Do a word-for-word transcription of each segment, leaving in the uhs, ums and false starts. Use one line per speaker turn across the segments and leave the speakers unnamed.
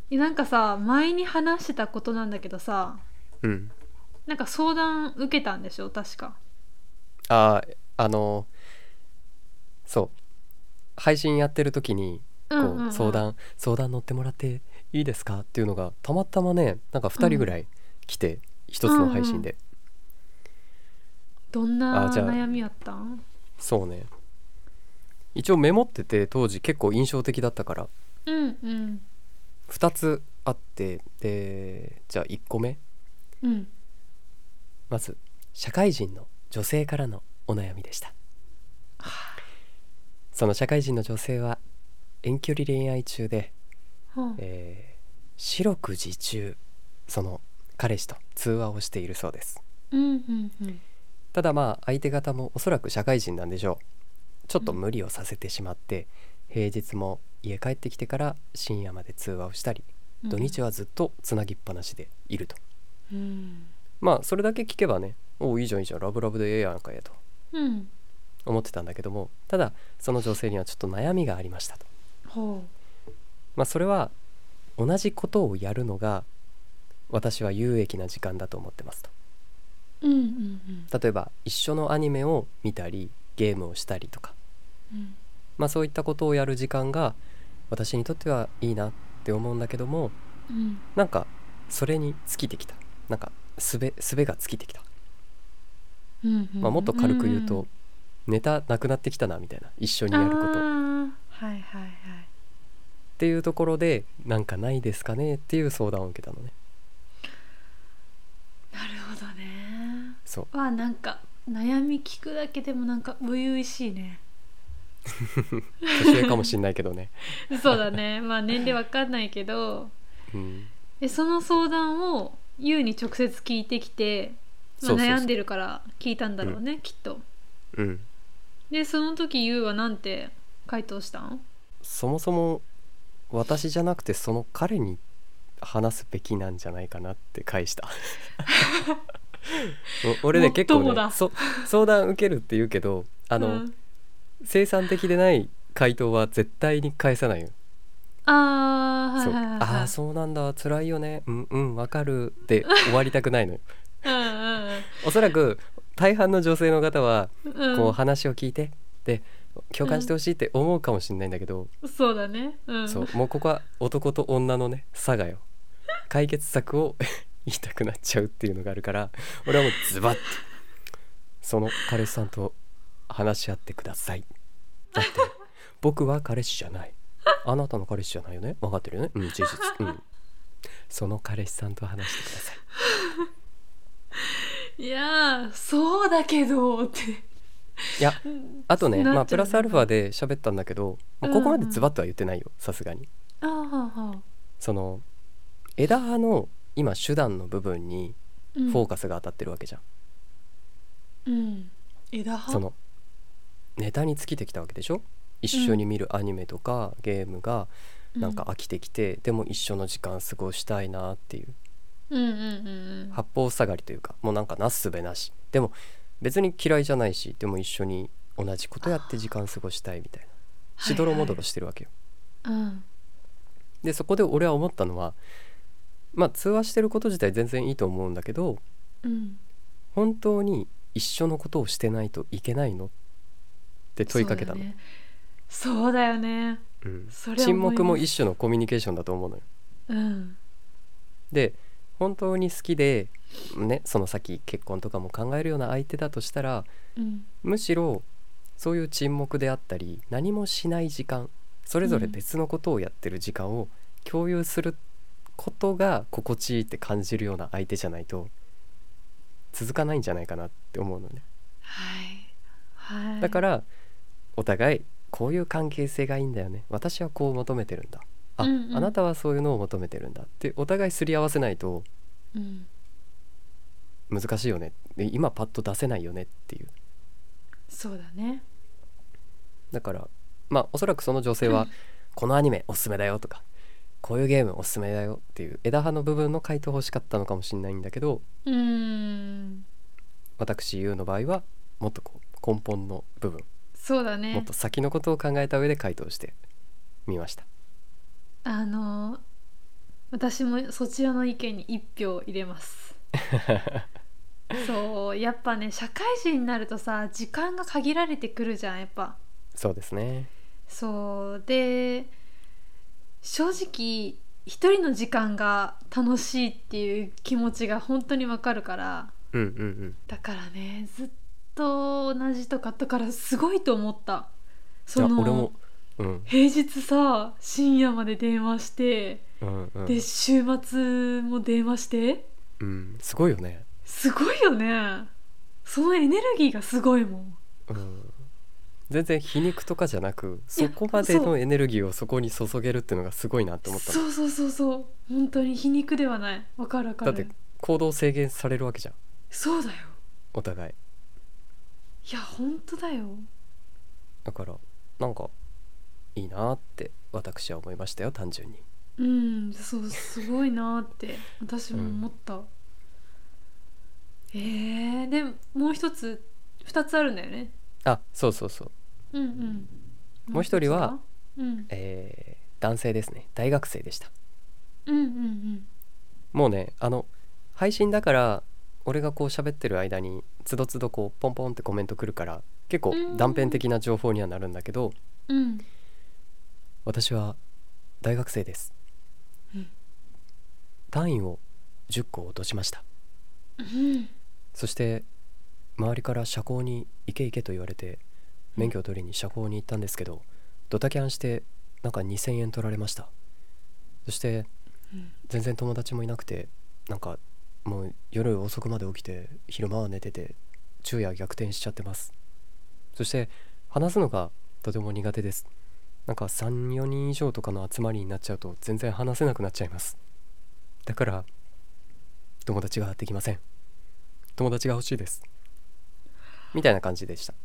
えなんかさ前に話してたことなんだけどさ、
うん
なんか相談受けたんでしょ確か。
あーあのそう配信やってる時に
うんう
こう相
ん
談相談乗ってもらっていいですかっていうのがたまたまねなんか
うんうん
ふたりぐらい来て一
う
つの
んうん。
配信で。
どんな
あじゃあ
悩みやったん？
そうね、一応メモってて当時結構印象的だったから
うんうん
ふたつあって、でじゃあいっこめ、
うん
まず社会人の女性からのお悩みでした。その社会人の女性は遠距離恋愛中で、
ほう。
えー四六時中その彼氏と通話をしているそうです。
うんうんうん
ただまあ相手方もおそらく社会人なんでしょう。ちょっ
うん
と無理をさせてしまって平日も家帰ってきてから深夜まで通話をしたり土日はずっとつなぎっぱなしでいると。
うん
まあそれだけ聞けばね、おおいいじゃんいいじゃんラブラブでええやんかやと
うん
思ってたんだけども、ただその女性にはちょっと悩みがありましたと。
ほ
まあそれは同じことをやるのが私は有益な時間だと思ってますと。
う。うんうん
例えば一緒のアニメを見たりゲームをしたりとか、
うん
まあそういったことをやる時間が私にとってはいいなって思うんだけども、
うん
なんかそれに尽きてきた、なんかすべすべが尽きてきた、
うんうん。
まあ、もっと軽く言うと
うん
ネタなくなってきたなみたいな、一緒
うん。
にやることっ
ああはいはいはい。
ていうところでなんかないですかねっていう相談を受けたのね。
なるほどね。
そう
わあなんか悩み聞くだけでもなんか初々しいね。
年上かもしんないけどね。
そうだね。まあ年齢わかんないけど、
うん
でその相談をユウに直接聞いてきて、まあ、
そうそうそ
悩んでるから聞いたんだ
ううん
ろうね、きっと。
うん
でその時ユウはなんて回答したん？
そもそも私じゃなくてその彼に話すべきなんじゃないかなって返した。お俺
も
ね結構
っともだ。
ねそ相談受けるって言うけどあの
うん
生産的でない回答は絶対に返さないよ。
ああはい
そう
はいはいはい。
ああそうなんだ辛いよねうんうんわかるで終わりたくないのよ。
うんうん
おそらく大半の女性の方は
うん
こう話を聞いてで共感してほしいって思うかもしれないんだけど、
うん。そうだね。うん
そうもうここは男と女のね差がよ、解決策を言いたくなっちゃうっていうのがあるから、俺はもうズバッとその彼氏さんと話し合ってください。だって僕は彼氏じゃない、あなたの彼氏じゃないよね、分かってるよね、うん事実、うんその彼氏さんと話してください。
いやーそうだけどって
いやあとねまあプ
なっちゃうね。
ラスアルファで喋ったんだけど、まあ、ここまでズバッとは言ってないよさすがに。
あーはーはー。
その枝葉の今手段の部分に
うん
フォーカスが当たってるわけじゃん、
うん枝葉。
そのネタに尽きてきたわけでしょ。一緒に見るアニメとかゲームがなんか飽きてきて、でも一緒の時間過ごしたいなっていう
うんうんうんうん
八方塞がりというか、もうなんかなすすべなし、でも別に嫌いじゃないし、でも一緒に同じことやって時間過ごしたいみたいな、しどろもどろしてるわけよ。
うん
でそこで俺は思ったのは、まあ通話してること自体全然いいと思うんだけど、
うん
本当に一緒のことをしてないといけないのって問いかけたの。
そうだよね。
うん、
それ
沈
思います。
黙も一種のコミュニケーションだと思うのよ。
うん
で本当に好きでね、その先結婚とかも考えるような相手だとしたら、
うん
むしろそういう沈黙であったり何もしない時間、それぞれ別のことをやってる時間を共有することが心地いいって感じるような相手じゃないと続かないんじゃないかなって思うのね。
はいはい。
だからお互いこういう関係性がいいんだよね、私はこう求めてるんだ、あ、
うんうん
あなたはそういうのを求めてるんだってお互いすり合わせないと
うん
難しいよね、で今パッと出せないよねっていう。
そうだね。
だからまあおそらくその女性はこのアニメおすすめだよとかこういうゲームおすすめだよっていう枝葉の部分の回答欲しかったのかもしれないんだけど、
うーん
私ゆうの場合はもっとこう根本の部分、
そうだね。
もっと先のことを考えた上で回答してみました。
あの私もそちらの意見に一票入れますそうやっぱね、社会人になるとさ、時間が限られてくるじゃん、やっぱ。
そうですね。
そうで、正直一人の時間が楽しいっていう気持ちが本当にわかるから、
うんうんうん。
だからね、ずっと同じとかだからすごいと思った。
じゃ
その
あ俺も、うん
平日さ、深夜まで電話して、
うんう
で
ん
週末も電話して、
うん、すごいよね。
すごいよね。そのエネルギーがすごいもん。
うん、全然皮肉とかじゃなく、
いや、
そこまで
そう
のエネルギーをそこに注げるっていうのがすごいなって思ったの。
そうそうそうそう、本当に皮肉ではない。わかるわか
だって
る。
行動制限されるわけじゃん、
そうだよ。
お互い。
いや本当だよ。
だからなんかいいなって私は思いましたよ、単純に。
うん、そうすごいなって私も思った、うん、えー、でもう一つ二つあるんだよね。
あ、そうそうそう。
うんうん。
もう一人は、
うん、
えー男性ですね。大学生でした。
うんうんうん
もうね、あの配信だから俺がこう喋ってる間につどつどこうポンポンってコメントくるから結構断片的な情報にはなるんだけど、
うん、
私は大学生です、
うん、
単位をじゅっこ落としました、
うん、
そして周りから社交に行け行けと言われて免許を取りに社交に行ったんですけど、ドタキャンしてなんかにせんえん取られました。そして全然友達もいなくて、なんかもう夜遅くまで起きて昼間は寝てて昼夜逆転しちゃってます。そして話すのがとても苦手です。なんかさん、よにん以上とかの集まりになっちゃうと全然話せなくなっちゃいます。だから友達ができません。友達が欲しいですみたいな感じでした。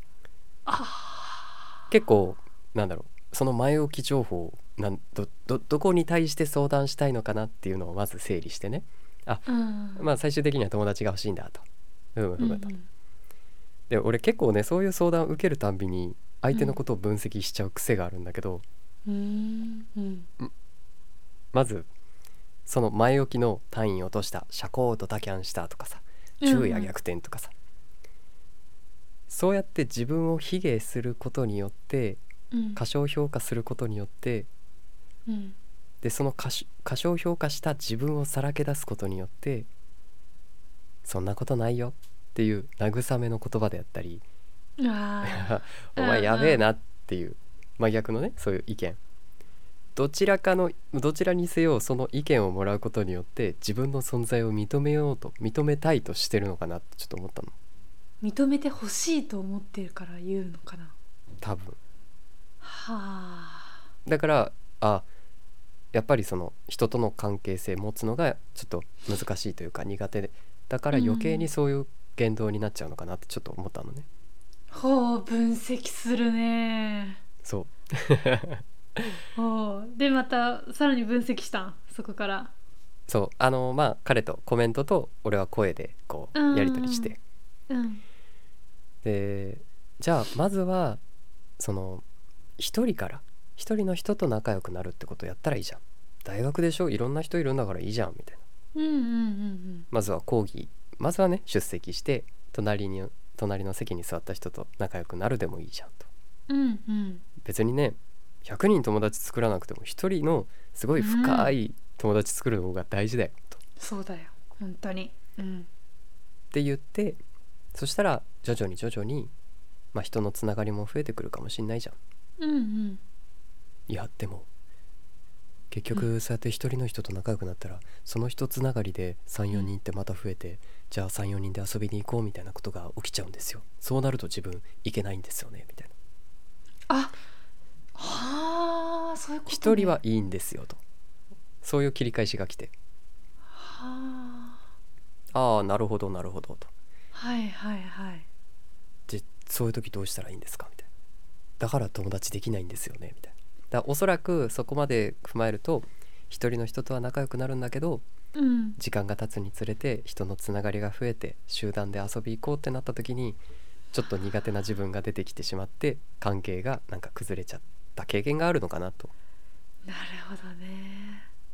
結構なんだろう、その前置き情報なんどどどこに対して相談したいのかなっていうのをまず整理してね。あ、
うん、
まあ最終的には友達が欲しいんだと。ふむふむと。
うん
で俺結構ね、そういう相談を受けるたんびに相手のことを分析しちゃう癖があるんだけど、
うんうん
まずその前置きの単位落とした、社交ドタキャンしたとかさ、昼夜逆転とかさ、そうやって自分を卑下することによって、
うん
過小評価することによって、
うん
でその過小過小評価した自分をさらけ出すことによって、そんなことないよっていう慰めの言葉であったり、
あ
お前やべえなっていう真逆のね、そういう意見、どちらかのどちらにせよその意見をもらうことによって自分の存在を認めようと認めたいとしてるのかなってちょっと思ったの。
認めてほしいと思ってるから言うのかな。
多分
はあ。
だからあやっぱりその人との関係性持つのがちょっと難しいというか苦手で、だから余計にそういう言動になっちゃうのかなってちょっと思ったのね。
ほう、分析するね。
そう
ほうでまたさらに分析したん、そこから。
そうあのまあ彼とコメントと俺は声でこ
う
うやり取りして、
うん
でじゃあまずはその一人から一人の人と仲良くなるってことやったらいいじゃん、大学でしょ、いろんな人いるんだからいいじゃんみたいな。
うんうんうん
まずは講義まずはね出席して隣に隣の席に座った人と仲良くなるでもいいじゃんと。
うんうんうん
別にねひゃくにん友達作らなくても一人のすごい深い友達作るの方が大事だよと、
そうだよ本当に。うん
って言って、そしたら徐々に徐々に、まあ、人のつながりも増えてくるかもしんないじゃん。
うんうん
いやでも結局そうやって一人の人と仲良くなったら、その人つながりでさん、よにんってまた増えて、じゃあさん、よにんで遊びに行こうみたいなことが起きちゃうんですよ。そうなると自分いけないんですよねみたいな。
あはあ、そういうことね。
一人はいいんですよと、そういう切り返しが来て、
は
ああなるほどなるほどと、
あ、はいはいはい。
でそういう時どうしたらいいんですかみたいな。だから友達できないんですよねみたいな。だからおそらくそこまで踏まえると一人の人とは仲良くなるんだけど、
うん
時間が経つにつれて人のつながりが増えて集団で遊び行こうってなった時にちょっと苦手な自分が出てきてしまって関係がなんか崩れちゃった経験があるのかなと。
なるほどね。
ちょっ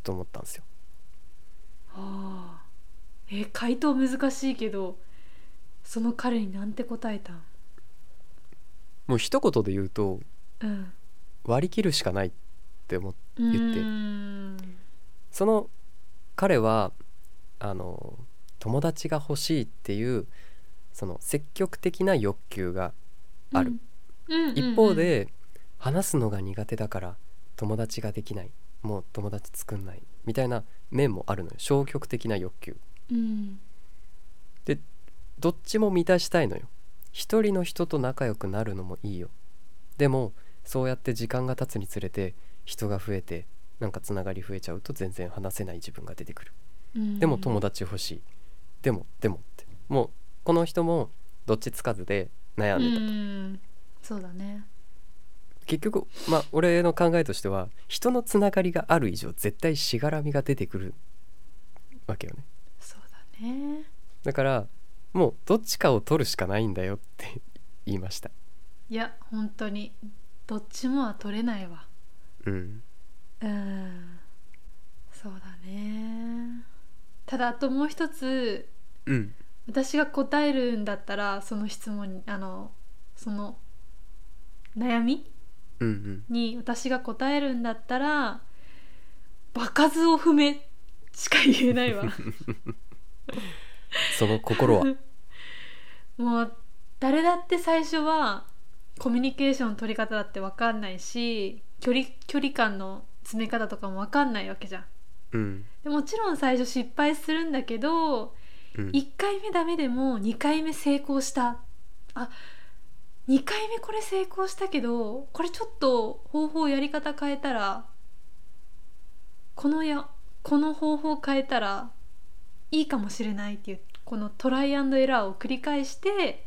と思ったんですよ。
ああ、え回答難しいけど、その彼になんて答えたん？
もう一言で言うと
うん
割り切るしかないって思っ
うー
言って、
ん
その彼はあの友達が欲しいっていうその積極的な欲求がある、
うんうんうんうん、
一方で話すのが苦手だから友達ができない、もう友達作んないみたいな面もあるのよ。消極的な欲求
うん
で、どっちも満たしたいのよ。一人の人と仲良くなるのもいいよ。でもそうやって時間が経つにつれて人が増えてなんかつながり増えちゃうと全然話せない自分が出てくる。
うん
でも友達欲しい、でもでもってもうこの人もどっちつかずで悩んでたと。
うんそうだね。
結局まあ俺の考えとしては人のつながりがある以上絶対しがらみが出てくるわけよね。
そうだね。
だからもうどっちかを取るしかないんだよって言いました。
いや本当にどっちもは取れないわ。
うん
うんそうだね。ただあともう一つ、
うん
私が答えるんだったらその質問にあのその悩み
うんうん
に私が答えるんだったら場数を踏めしか言えないわ
その心は
もう誰だって最初はコミュニケーションの取り方だって分かんないし、距離距離感の詰め方とかも分かんないわけじゃん。
うん
でもちろん最初失敗するんだけど、
うん
いっかいめダメでもにかいめ成功した、あにかいめこれ成功したけどこれちょっと方法やり方変えたらこのやこの方法変えたらいいかもしれないっていうこのトライアンドエラーを繰り返して、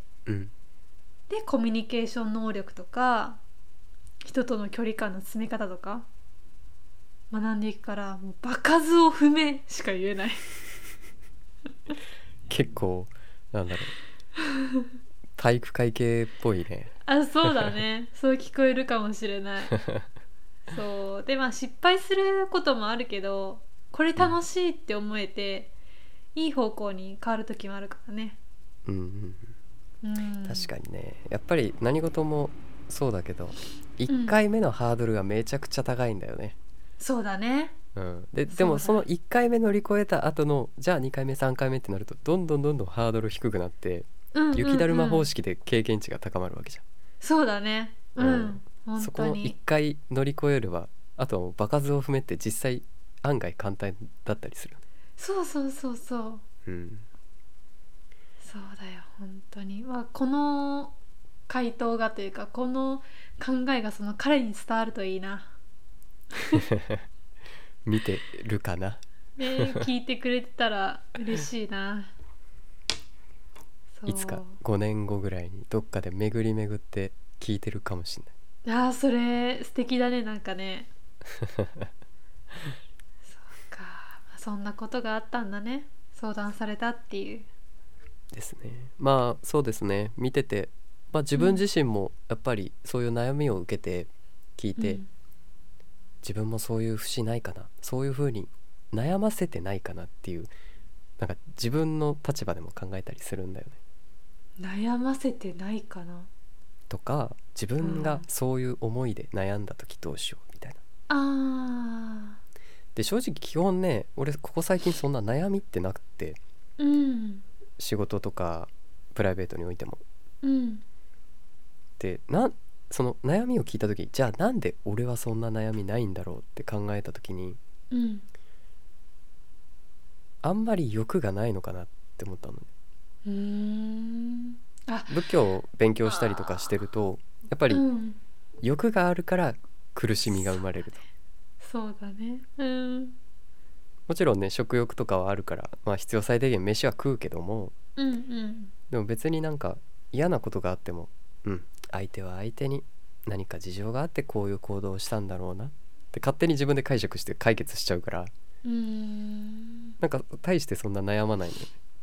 うん
でコミュニケーション能力とか人との距離感の詰め方とか学んでいくから、もう場数を踏めしか言えない。
結構なんだろう体育会系っぽいね。
あそうだねそう聞こえるかもしれないそうでまあ失敗することもあるけどこれ楽しいって思えて、いい方向に変わる時もあるからね。
うんうん
うん、
確かにね。やっぱり何事もそうだけどいっかいめのハードルがめちゃくちゃ高いんだよね。
そうだね。
うん、で
そうだ
でもそのいっかいめ乗り越えた後のじゃあにかいめさんかいめってなるとどんどんどんどんハードル低くなって
うんうんうん、
雪だるま方式で経験値が高まるわけじ
そうだね。うん、
ゃん、うん、
本
そこのいっ
当に
かい乗り越えればあとはもう場数を踏めって実際案外簡単だったりするよね。
そうそうそうそう
うん
そうだよ本当に、まあ、この回答がというかこの考えがその彼に伝わるといいな。
見てるかな。
ね聞いてくれてたら嬉しいな。そう
いつかごねんごぐらいにどっかで巡り巡って聞いてるかもしれない。
あーそれ素敵だねなんかね。そうか、まあそんなことがあったんだね、相談されたっていう。
ですね。まあそうですね、見てて、まあ、自分自身もやっぱりそういう悩みを受けて聞いて、
うん
自分もそういう節ないかな、そういう風に悩ませてないかなっていうなんか自分の立場でも考えたりするんだよね。
悩ませてないかな。
とか自分がそういう思いで悩んだ時どうしようみたいな。
あ
で正直基本ね俺ここ最近そんな悩みってなくて、
ーうん
仕事とかプライベートにおいても。
うん
でなその悩みを聞いた時じゃあなんで俺はそんな悩みないんだろうって考えた時に
うん
あんまり欲がないのかなって思ったのね。
うーんあ
仏教を勉強したりとかしてるとやっぱり
うん
欲があるから苦しみが生まれると。
そうだねうん
もちろんね食欲とかはあるから、まあ、必要最低限飯は食うけども、
うんうん
でも別になんか嫌なことがあってもうん相手は相手に何か事情があってこういう行動をしたんだろうなって勝手に自分で解釈して解決しちゃうから、
うーん
なんか大してそんな悩まないのよね。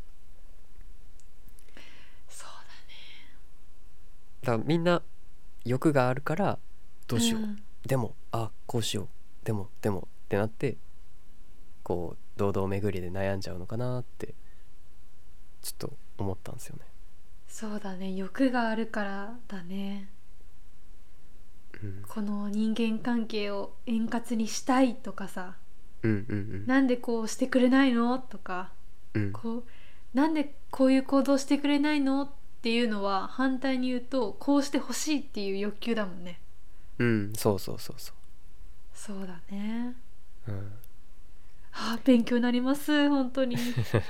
そう
だからみんな欲があるからど
だね
うしよう、
ん
でもあこうしようでもでもってなってこう堂々巡りで悩んじゃうのかなってちょっと思ったんですよね。
そうだね、欲があるからだね。
うん、
この人間関係を円滑にしたいとかさ、
うんうん
なんでこうしてくれないのとか、
うんうん
こうなんでこういう行動してくれないのっていうのは、反対に言うとこうしてほしいっていう欲求だもんね。
うん、そうそうそうそ
そうだね。
う、うん、
あ、勉強になります本当に。
い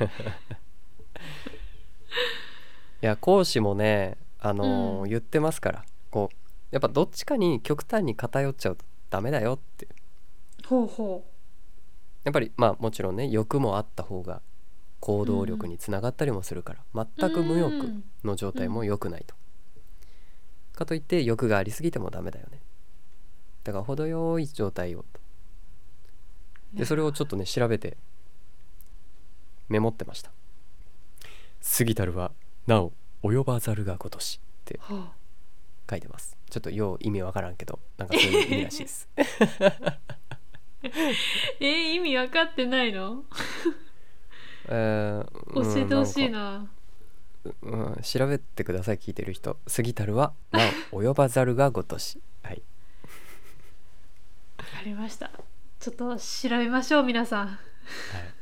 や講師もねあのー
うん。
言ってますから、こうやっぱどっちかに極端に偏っちゃうとダメだよって。
ほうほ
やっぱりまあもちろんね欲もあった方が行
う。うん
動力につながったりもするから、
う
全く無欲
ん
の状態も
うん。
良くないと。かといって欲がありすぎてもダメだよね。だから程よい状態をと。でそれをちょっとね調べてメモってました。過ぎたるはなお及ばざるが如しって
ほう。
書いてます。ちょっとよう意味わからんけど、なんかそういう意味らしいです。
えー、意味分かってないの？
えー、
教えてほしい
うん、なんか、
な。
うん、調べてください聞いてる人。過ぎたるはなお及ばざるが如し。はい、
わかりました。ちょっと調べましょう皆さん。
はい